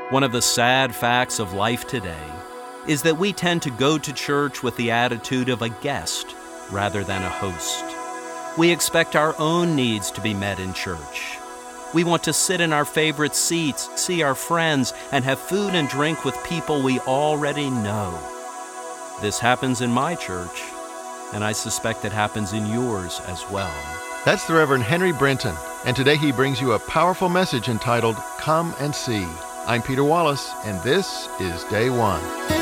One of the sad facts of life today is that we tend to go to church with the attitude of a guest rather than a host. We expect our own needs to be met in church. We want to sit in our favorite seats, see our friends, and have food and drink with people we already know. This happens in my church, and I suspect it happens in yours as well. That's the Reverend Henry Brenton, and today he brings you a powerful message entitled, Come and See. I'm Peter Wallace, and this is Day One.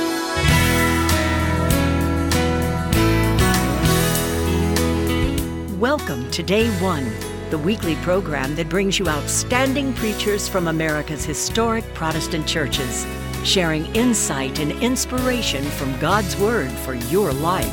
Welcome to Day One, the weekly program that brings you outstanding preachers from America's historic Protestant churches, sharing insight and inspiration from God's Word for your life.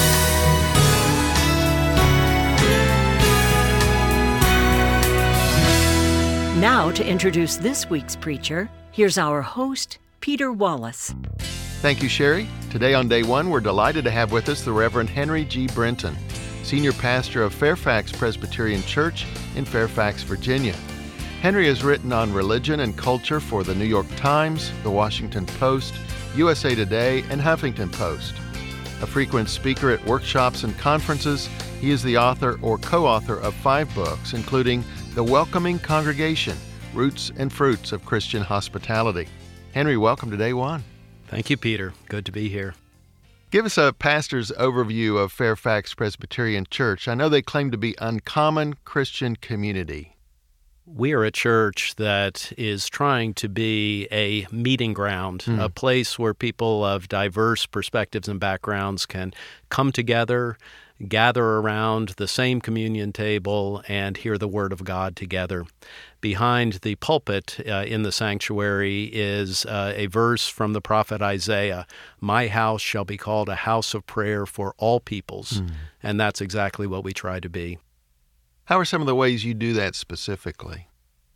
Now, to introduce this week's preacher, here's our host, Peter Wallace. Thank you, Sherry. Today on Day One, we're delighted to have with us the Reverend Henry G. Brenton, Senior Pastor of Fairfax Presbyterian Church in Fairfax, Virginia. Henry has written on religion and culture for the New York Times, the Washington Post, USA Today, and Huffington Post. A frequent speaker at workshops and conferences, he is the author or co-author of 5 books, including The Welcoming Congregation, Roots and Fruits of Christian Hospitality. Henry, welcome to Day One. Thank you, Peter. Good to be here. Give us a pastor's overview of Fairfax Presbyterian Church. I know they claim to be uncommon Christian community. We are a church that is trying to be a meeting ground, a place where people of diverse perspectives and backgrounds can come together, gather around the same communion table, and hear the Word of God together. Behind the pulpit in the sanctuary is a verse from the prophet Isaiah, "My house shall be called a house of prayer for all peoples," and that's exactly what we try to be. How are some of the ways you do that specifically?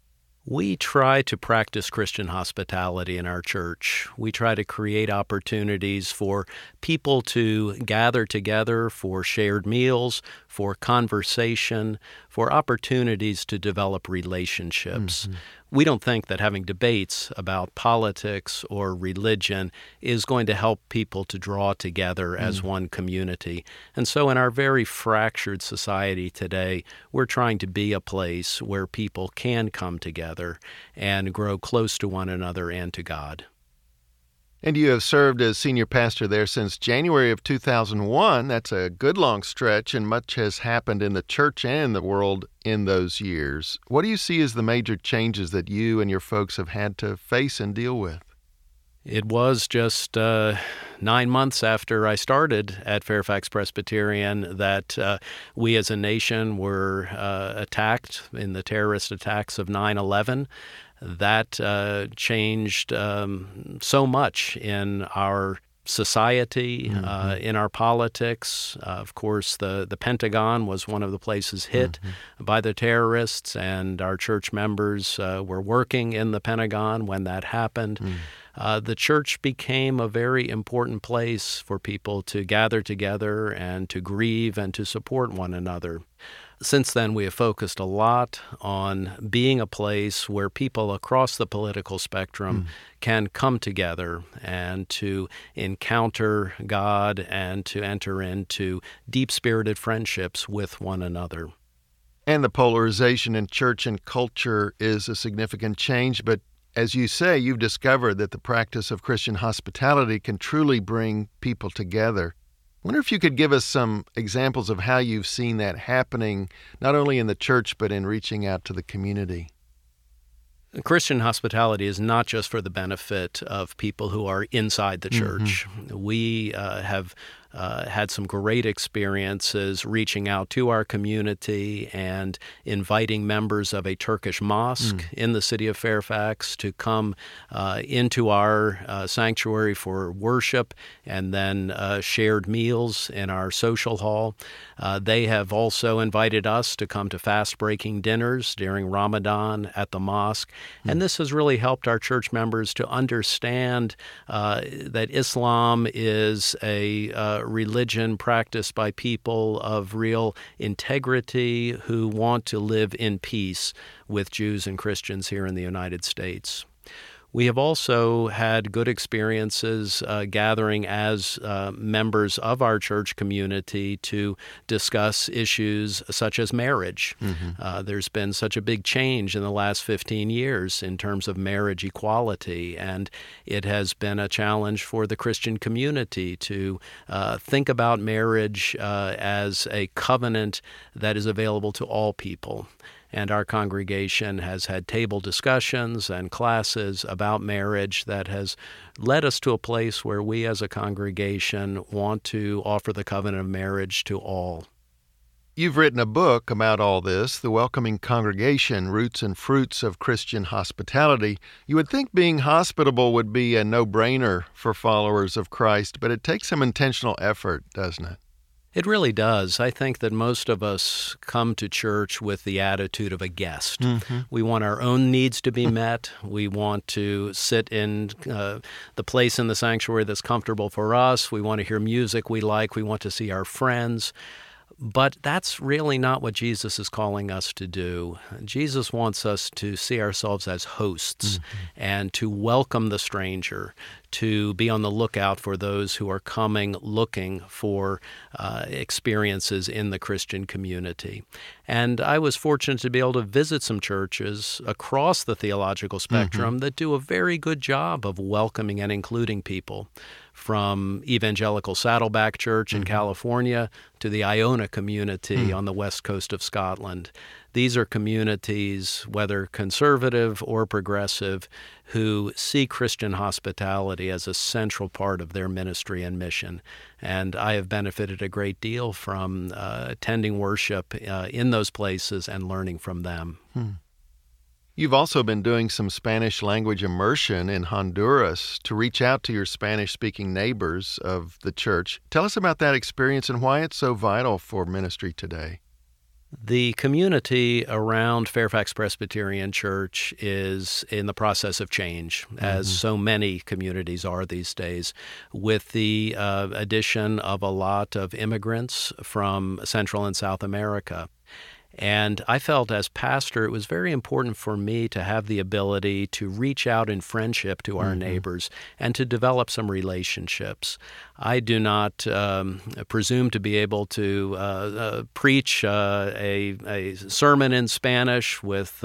We try to practice Christian hospitality in our church. We try to create opportunities for people to gather together for shared meals, for conversation, for opportunities to develop relationships. We don't think that having debates about politics or religion is going to help people to draw together as one community. And so in our very fractured society today, we're trying to be a place where people can come together and grow close to one another and to God. And you have served as senior pastor there since January of 2001. That's a good long stretch, and much has happened in the church and in the world in those years. What do you see as the major changes that you and your folks have had to face and deal with? It was just 9 months after I started at Fairfax Presbyterian that we as a nation were attacked in the terrorist attacks of 9/11. That changed so much in our society, in our politics. Of course, the Pentagon was one of the places hit by the terrorists, and our church members were working in the Pentagon when that happened. The church became a very important place for people to gather together and to grieve and to support one another. Since then, we have focused a lot on being a place where people across the political spectrum can come together and to encounter God and to enter into deep-spirited friendships with one another. And the polarization in church and culture is a significant change, but as you say, you've discovered that the practice of Christian hospitality can truly bring people together. I wonder if you could give us some examples of how you've seen that happening, not only in the church, but in reaching out to the community. Christian hospitality is not just for the benefit of people who are inside the church. We have had some great experiences reaching out to our community and inviting members of a Turkish mosque in the city of Fairfax to come into our sanctuary for worship and then shared meals in our social hall. They have also invited us to come to fast-breaking dinners during Ramadan at the mosque. And this has really helped our church members to understand that Islam is a religion practiced by people of real integrity who want to live in peace with Jews and Christians here in the United States. We have also had good experiences gathering as members of our church community to discuss issues such as marriage. There's been such a big change in the last 15 years in terms of marriage equality, and it has been a challenge for the Christian community to think about marriage as a covenant that is available to all people. And our congregation has had table discussions and classes about marriage that has led us to a place where we as a congregation want to offer the covenant of marriage to all. You've written a book about all this, The Welcoming Congregation, Roots and Fruits of Christian Hospitality. You would think being hospitable would be a no-brainer for followers of Christ, but it takes some intentional effort, doesn't it? It really does. I think that most of us come to church with the attitude of a guest. We want our own needs to be met. We want to sit in the place in the sanctuary that's comfortable for us. We want to hear music we like. We want to see our friends. But that's really not what Jesus is calling us to do. Jesus wants us to see ourselves as hosts and to welcome the stranger, to be on the lookout for those who are coming looking for experiences in the Christian community. And I was fortunate to be able to visit some churches across the theological spectrum that do a very good job of welcoming and including people, from Evangelical Saddleback Church in California to the Iona community on the west coast of Scotland. These are communities, whether conservative or progressive, who see Christian hospitality as a central part of their ministry and mission. And I have benefited a great deal from attending worship in those places and learning from them. You've also been doing some Spanish language immersion in Honduras to reach out to your Spanish-speaking neighbors of the church. Tell us about that experience and why it's so vital for ministry today. The community around Fairfax Presbyterian Church is in the process of change, as so many communities are these days, with the addition of a lot of immigrants from Central and South America. And I felt as pastor it was very important for me to have the ability to reach out in friendship to our neighbors and to develop some relationships. I do not presume to be able to preach a sermon in Spanish with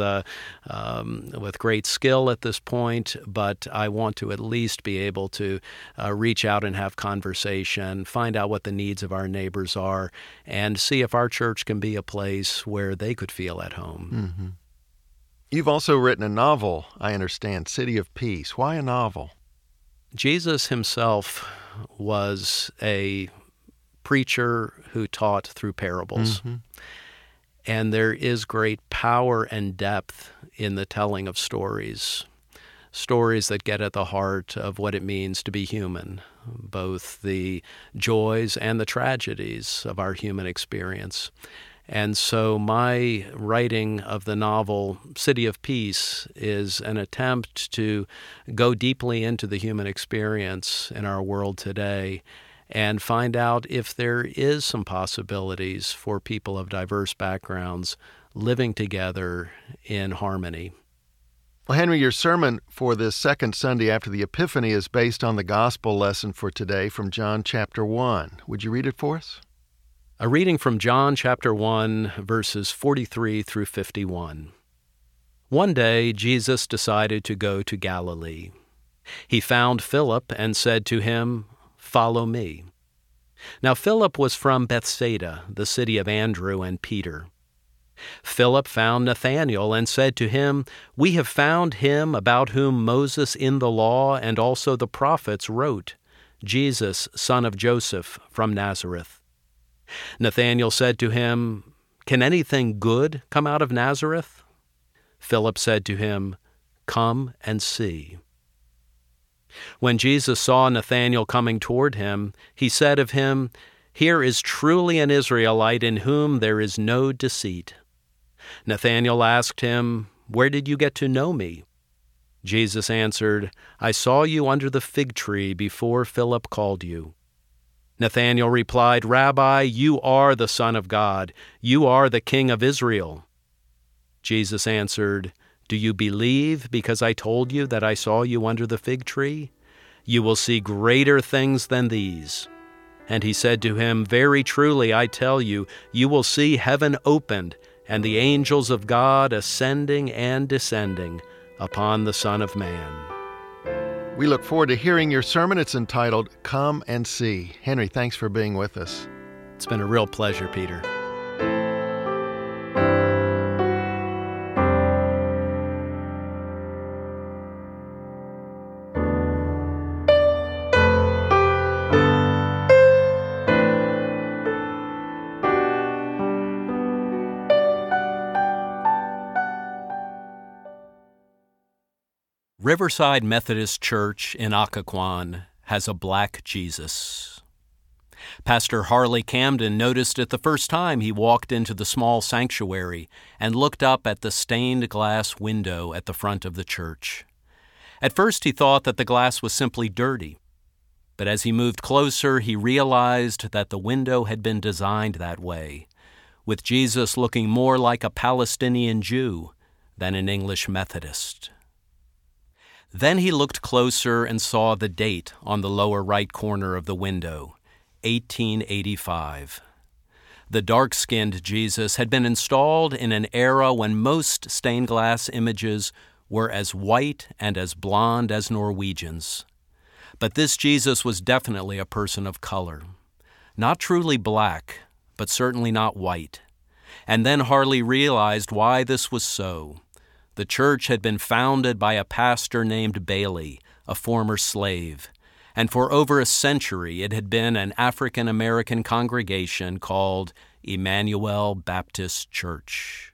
great skill at this point, but I want to at least be able to reach out and have conversation, find out what the needs of our neighbors are, and see if our church can be a place where they could feel at home. You've also written a novel, I understand, City of Peace. Why a novel? Jesus himself was a preacher who taught through parables. And there is great power and depth in the telling of stories that get at the heart of what it means to be human, both the joys and the tragedies of our human experience. And so my writing of the novel City of Peace is an attempt to go deeply into the human experience in our world today and find out if there is some possibilities for people of diverse backgrounds living together in harmony. Well, Henry, your sermon for this second Sunday after the Epiphany is based on the gospel lesson for today from John chapter 1. Would you read it for us? A reading from John chapter 1, verses 43 through 51. One day Jesus decided to go to Galilee. He found Philip and said to him, "Follow me." Now Philip was from Bethsaida, the city of Andrew and Peter. Philip found Nathanael and said to him, "We have found him about whom Moses in the law and also the prophets wrote, Jesus, son of Joseph, from Nazareth." Nathanael said to him, "Can anything good come out of Nazareth?" Philip said to him, "Come and see." When Jesus saw Nathanael coming toward him, he said of him, "Here is truly an Israelite in whom there is no deceit." Nathanael asked him, "Where did you get to know me?" Jesus answered, "I saw you under the fig tree before Philip called you." Nathanael replied, "Rabbi, you are the Son of God. You are the King of Israel." Jesus answered, Do you believe because I told you that I saw you under the fig tree? You will see greater things than these." And he said to him, "Very truly I tell you, you will see heaven opened, and the angels of God ascending and descending upon the Son of Man." We look forward to hearing your sermon. It's entitled, Come and See. Henry, thanks for being with us. It's been a real pleasure, Peter. Riverside Methodist Church in Occoquan has a black Jesus. Pastor Harley Camden noticed it the first time he walked into the small sanctuary and looked up at the stained glass window at the front of the church. At first he thought that the glass was simply dirty, but as he moved closer he realized that the window had been designed that way, with Jesus looking more like a Palestinian Jew than an English Methodist. Then he looked closer and saw the date on the lower right corner of the window, 1885. The dark-skinned Jesus had been installed in an era when most stained glass images were as white and as blonde as Norwegians. But this Jesus was definitely a person of color. Not truly black, but certainly not white. And then Harley realized why this was so. The church had been founded by a pastor named Bailey, a former slave, and for over a century it had been an African-American congregation called Emmanuel Baptist Church.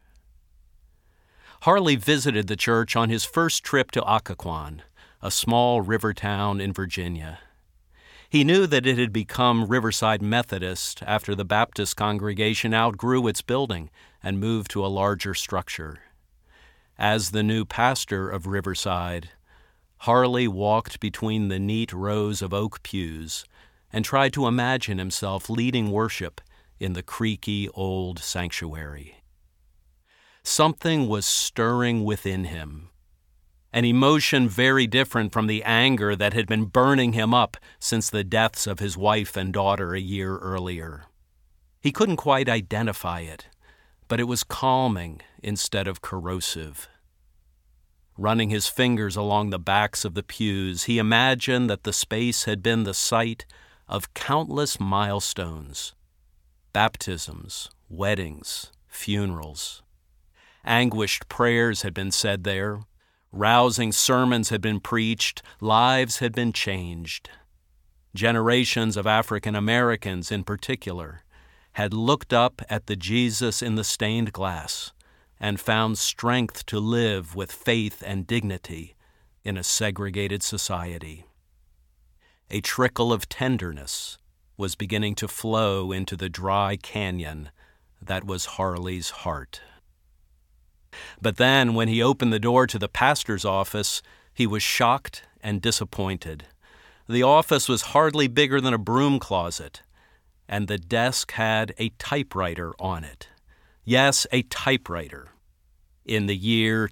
Harley visited the church on his first trip to Occoquan, a small river town in Virginia. He knew that it had become Riverside Methodist after the Baptist congregation outgrew its building and moved to a larger structure. As the new pastor of Riverside, Harley walked between the neat rows of oak pews and tried to imagine himself leading worship in the creaky old sanctuary. Something was stirring within him, an emotion very different from the anger that had been burning him up since the deaths of his wife and daughter a year earlier. He couldn't quite identify it, but it was calming instead of corrosive. Running his fingers along the backs of the pews, he imagined that the space had been the site of countless milestones, baptisms, weddings, funerals. Anguished prayers had been said there, rousing sermons had been preached, lives had been changed. Generations of African Americans in particular had looked up at the Jesus in the stained glass and found strength to live with faith and dignity in a segregated society. A trickle of tenderness was beginning to flow into the dry canyon that was Harley's heart. But then, when he opened the door to the pastor's office, he was shocked and disappointed. The office was hardly bigger than a broom closet, and the desk had a typewriter on it. Yes, a typewriter. In the year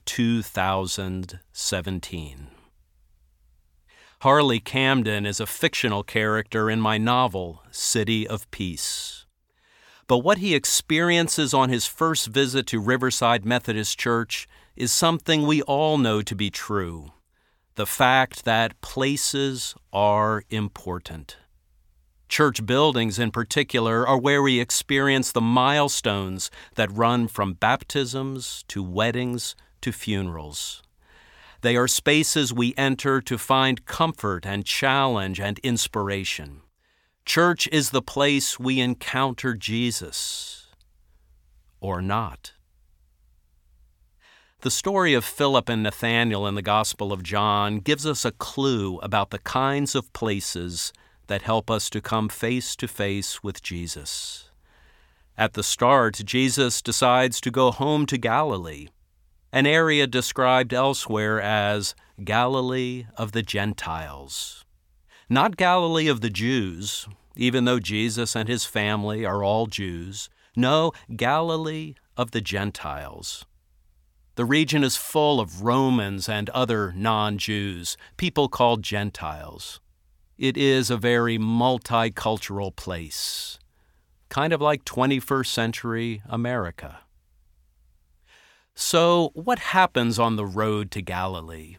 2017. Harley Camden is a fictional character in my novel, City of Peace. But what he experiences on his first visit to Riverside Methodist Church is something we all know to be true: the fact that places are important. Church buildings, in particular, are where we experience the milestones that run from baptisms to weddings to funerals. They are spaces we enter to find comfort and challenge and inspiration. Church is the place we encounter Jesus, or not. The story of Philip and Nathanael in the Gospel of John gives us a clue about the kinds of places that help us to come face to face with Jesus. At the start, Jesus decides to go home to Galilee, an area described elsewhere as Galilee of the Gentiles. Not Galilee of the Jews, even though Jesus and his family are all Jews. No, Galilee of the Gentiles. The region is full of Romans and other non-Jews, people called Gentiles. It is a very multicultural place, kind of like 21st century America. So, what happens on the road to Galilee?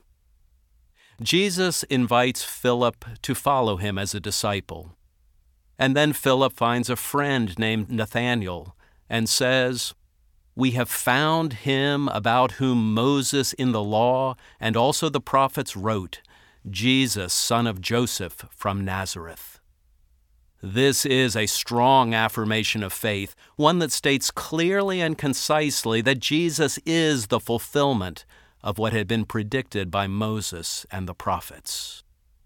Jesus invites Philip to follow him as a disciple. And then Philip finds a friend named Nathanael and says, "We have found him about whom Moses in the law and also the prophets wrote, Jesus, son of Joseph from Nazareth." This is a strong affirmation of faith, one that states clearly and concisely that Jesus is the fulfillment of what had been predicted by Moses and the prophets.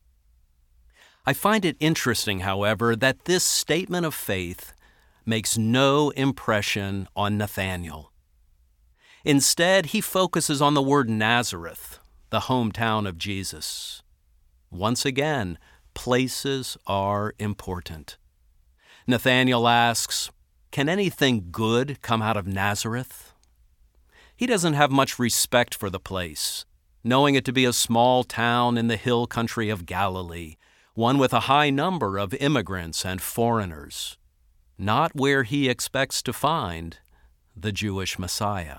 I find it interesting, however, that this statement of faith makes no impression on Nathanael. Instead, he focuses on the word Nazareth, the hometown of Jesus. Once again, places are important. Nathanael asks, "Can anything good come out of Nazareth?" He doesn't have much respect for the place, knowing it to be a small town in the hill country of Galilee, one with a high number of immigrants and foreigners, not where he expects to find the Jewish Messiah.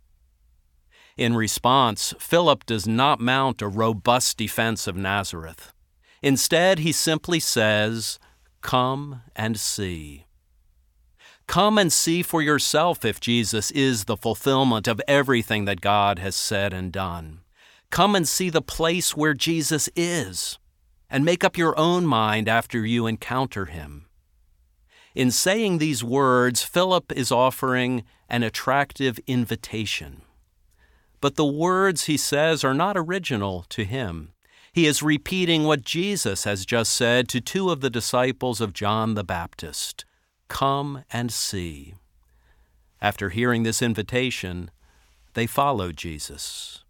In response, Philip does not mount a robust defense of Nazareth. Instead, he simply says, "Come and see." Come and see for yourself if Jesus is the fulfillment of everything that God has said and done. Come and see the place where Jesus is, and make up your own mind after you encounter him. In saying these words, Philip is offering an attractive invitation. But the words he says are not original to him. He is repeating what Jesus has just said to two of the disciples of John the Baptist. Come and see. After hearing this invitation, they followed Jesus.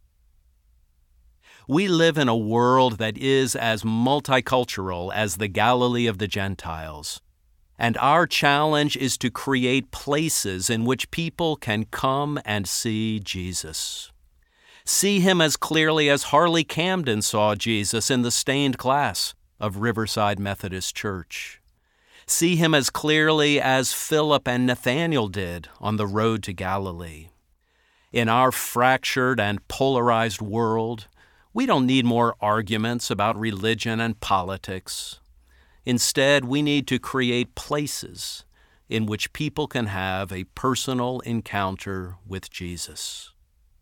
We live in a world that is as multicultural as the Galilee of the Gentiles, and our challenge is to create places in which people can come and see Jesus. See him as clearly as Harley Camden saw Jesus in the stained glass of Riverside Methodist Church. See him as clearly as Philip and Nathanael did on the road to Galilee. In our fractured and polarized world, we don't need more arguments about religion and politics. Instead, we need to create places in which people can have a personal encounter with Jesus.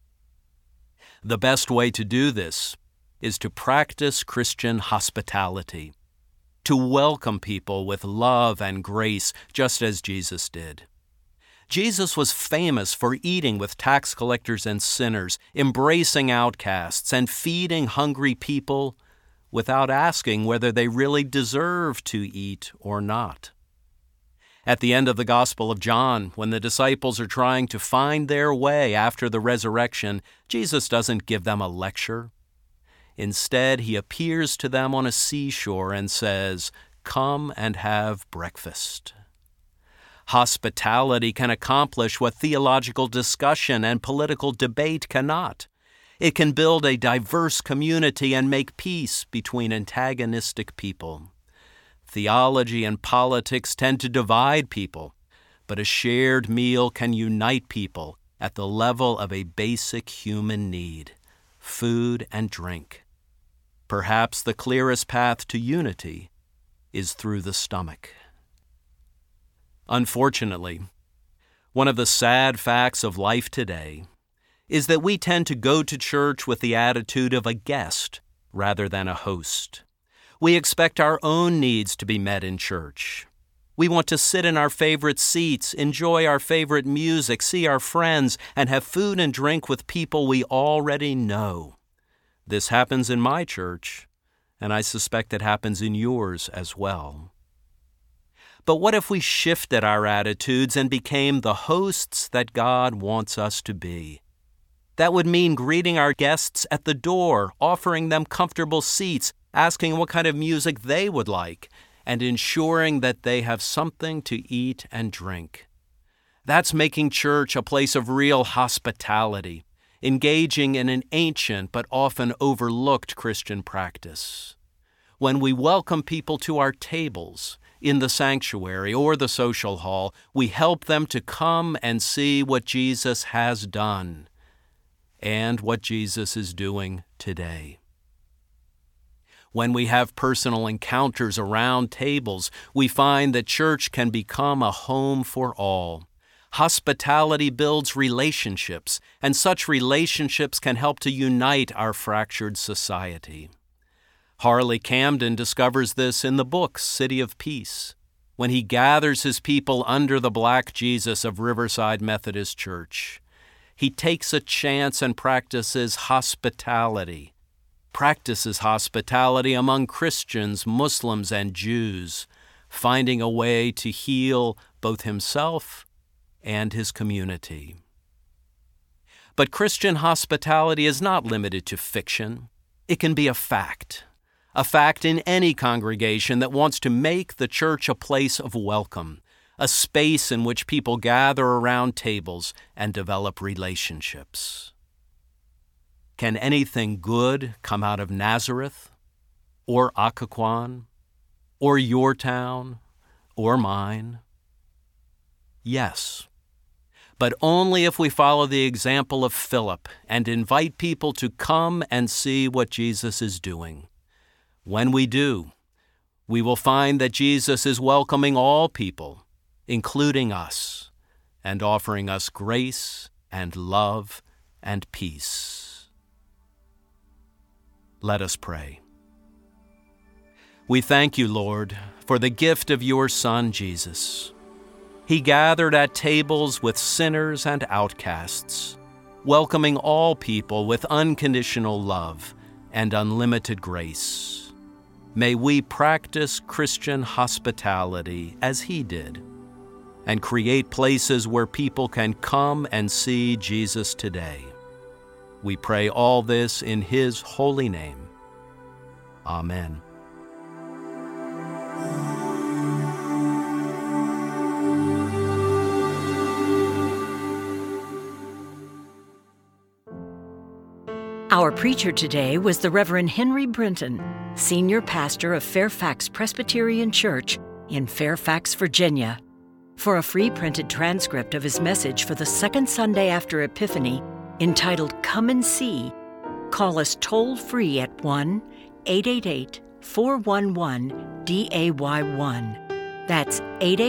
The best way to do this is to practice Christian hospitality, to welcome people with love and grace, just as Jesus did. Jesus was famous for eating with tax collectors and sinners, embracing outcasts, and feeding hungry people without asking whether they really deserved to eat or not. At the end of the Gospel of John, when the disciples are trying to find their way after the resurrection, Jesus doesn't give them a lecture. Instead, he appears to them on a seashore and says, "Come and have breakfast." Hospitality can accomplish what theological discussion and political debate cannot. It can build a diverse community and make peace between antagonistic people. Theology and politics tend to divide people, but a shared meal can unite people at the level of a basic human need, food and drink. Perhaps the clearest path to unity is through the stomach. Unfortunately, one of the sad facts of life today is that we tend to go to church with the attitude of a guest rather than a host. We expect our own needs to be met in church. We want to sit in our favorite seats, enjoy our favorite music, see our friends, and have food and drink with people we already know. This happens in my church, and I suspect it happens in yours as well. But what if we shifted our attitudes and became the hosts that God wants us to be? That would mean greeting our guests at the door, offering them comfortable seats, asking what kind of music they would like, and ensuring that they have something to eat and drink. That's making church a place of real hospitality. engaging in an ancient but often overlooked Christian practice. When we welcome people to our tables, in the sanctuary or the social hall, we help them to come and see what Jesus has done and what Jesus is doing today. When we have personal encounters around tables, we find that church can become a home for all. Hospitality builds relationships, and such relationships can help to unite our fractured society. Harley Camden discovers this in the book City of Peace, when he gathers his people under the Black Jesus of Riverside Methodist Church. He takes a chance and practices hospitality among Christians, Muslims, and Jews, finding a way to heal both himself and his community. But Christian hospitality is not limited to fiction. It can be a fact in any congregation that wants to make the church a place of welcome, a space in which people gather around tables and develop relationships. Can anything good come out of Nazareth, or Occoquan, or your town, or mine? Yes, but only if we follow the example of Philip and invite people to come and see what Jesus is doing. When we do, we will find that Jesus is welcoming all people, including us, and offering us grace and love and peace. Let us pray. We thank you, Lord, for the gift of your Son, Jesus. He gathered at tables with sinners and outcasts, welcoming all people with unconditional love and unlimited grace. May we practice Christian hospitality as he did, and create places where people can come and see Jesus today. We pray all this in his holy name. Amen. Our preacher today was the Reverend Henry Brinton, Senior Pastor of Fairfax Presbyterian Church in Fairfax, Virginia. For a free printed transcript of his message for the second Sunday after Epiphany, entitled Come and See, call us toll-free at 1-888-411-DAY1. That's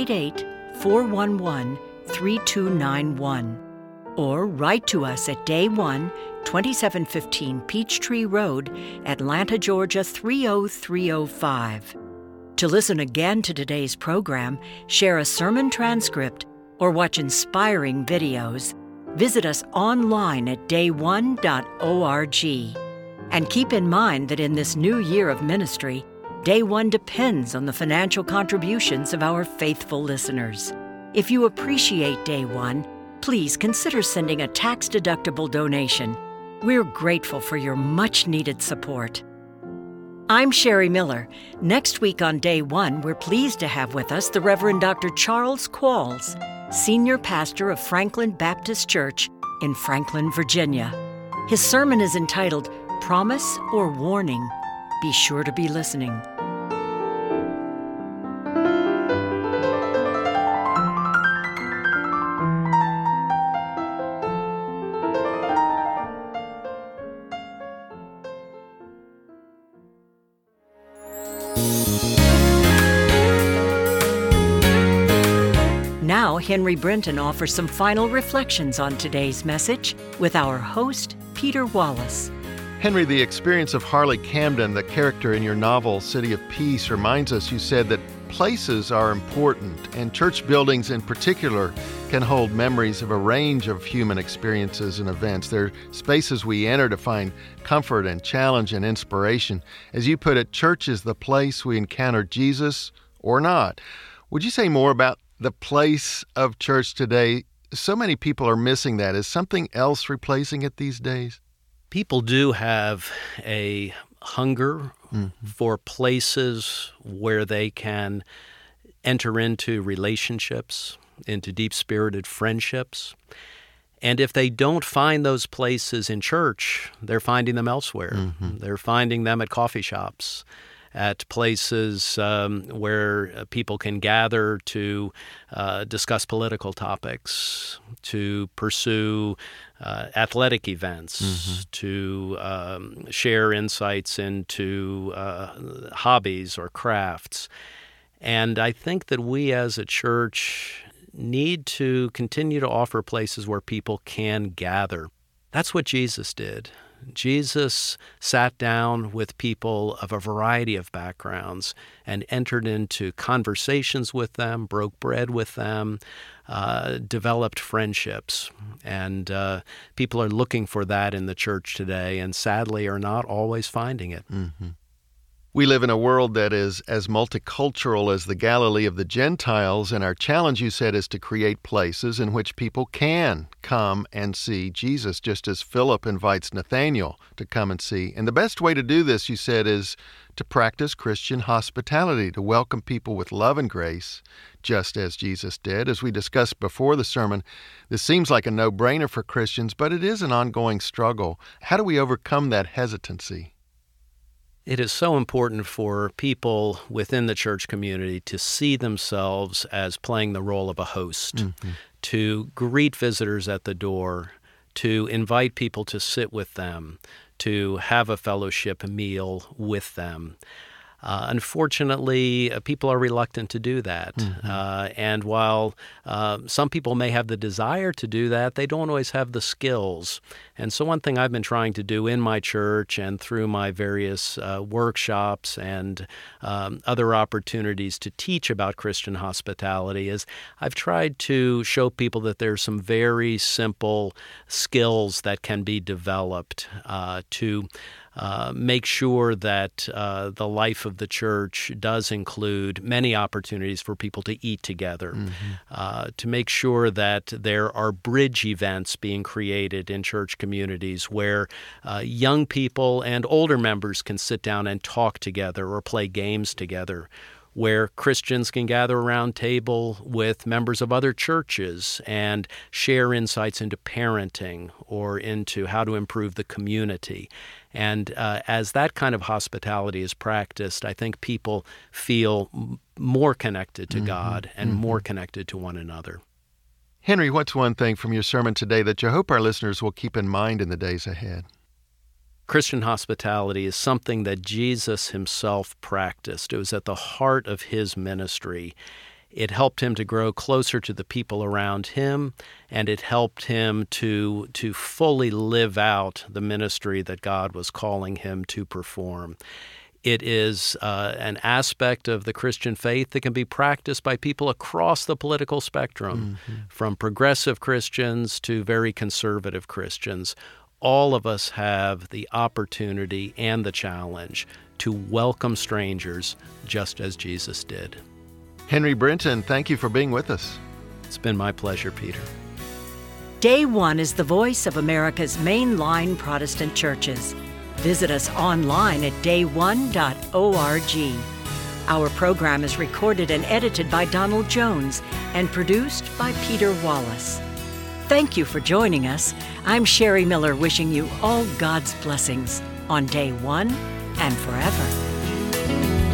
888-411-3291. Or write to us at Day 1, 2715 Peachtree Road, Atlanta, Georgia 30305. To listen again to today's program, share a sermon transcript, or watch inspiring videos, visit us online at day1.org. And keep in mind that in this new year of ministry, Day One depends on the financial contributions of our faithful listeners. If you appreciate Day One, please consider sending a tax-deductible donation. We're grateful for your much-needed support. I'm Sherry Miller. Next week on Day One, we're pleased to have with us the Reverend Dr. Charles Qualls, Senior Pastor of Franklin Baptist Church in Franklin, Virginia. His sermon is entitled Promise or Warning. Be sure to be listening. Now, Henry Brinton offers some final reflections on today's message with our host, Peter Wallace. Henry, the experience of Harley Camden, the character in your novel City of Peace, reminds us, you said, that places are important, and church buildings in particular can hold memories of a range of human experiences and events. They're spaces we enter to find comfort and challenge and inspiration. As you put it, church is the place we encounter Jesus or not. Would you say more about the place of church today? So many people are missing that. Is something else replacing it these days? People do have a hunger for places where they can enter into relationships, into deep-spirited friendships. And if they don't find those places in church, they're finding them elsewhere. Mm-hmm. They're finding them at coffee shops, at places where people can gather to discuss political topics, to pursue athletic events, to share insights into hobbies or crafts. And I think that we as a church need to continue to offer places where people can gather. That's what Jesus did. Jesus sat down with people of a variety of backgrounds and entered into conversations with them, broke bread with them, developed friendships. And people are looking for that in the church today and sadly are not always finding it. Mm-hmm. We live in a world that is as multicultural as the Galilee of the Gentiles, and our challenge, you said, is to create places in which people can come and see Jesus, just as Philip invites Nathanael to come and see. And the best way to do this, you said, is to practice Christian hospitality, to welcome people with love and grace, just as Jesus did. As we discussed before the sermon, this seems like a no-brainer for Christians, but it is an ongoing struggle. How do we overcome that hesitancy? It is so important for people within the church community to see themselves as playing the role of a host, to greet visitors at the door, to invite people to sit with them, to have a fellowship meal with them. Unfortunately, people are reluctant to do that. And while some people may have the desire to do that, they don't always have the skills. And so one thing I've been trying to do in my church and through my various workshops and other opportunities to teach about Christian hospitality is I've tried to show people that there's some very simple skills that can be developed to make sure that the life of the church does include many opportunities for people to eat together, to make sure that there are bridge events being created in church communities where young people and older members can sit down and talk together or play games together, where Christians can gather around table with members of other churches and share insights into parenting or into how to improve the community. And as that kind of hospitality is practiced, I think people feel more connected to God and more connected to one another. Henry, what's one thing from your sermon today that you hope our listeners will keep in mind in the days ahead? Christian hospitality is something that Jesus himself practiced. It was at the heart of his ministry. It helped him to grow closer to the people around him, and it helped him to fully live out the ministry that God was calling him to perform. It is an aspect of the Christian faith that can be practiced by people across the political spectrum, from progressive Christians to very conservative Christians. All of us have the opportunity and the challenge to welcome strangers just as Jesus did. Henry Brenton, thank you for being with us. It's been my pleasure, Peter. Day One is the voice of America's mainline Protestant churches. Visit us online at dayone.org. Our program is recorded and edited by Donald Jones and produced by Peter Wallace. Thank you for joining us. I'm Sherry Miller, wishing you all God's blessings on Day One and forever.